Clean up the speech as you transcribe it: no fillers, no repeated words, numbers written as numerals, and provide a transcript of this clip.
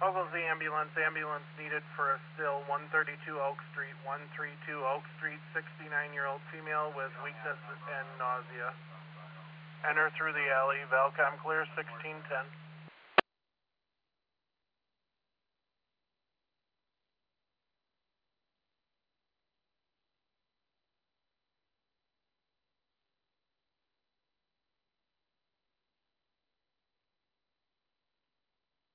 Hoggles the ambulance. Ambulance needed for a still 132 Oak Street. 132 Oak Street, 69-year-old female with weakness and nausea. Enter through the alley. Valcom clear, 1610.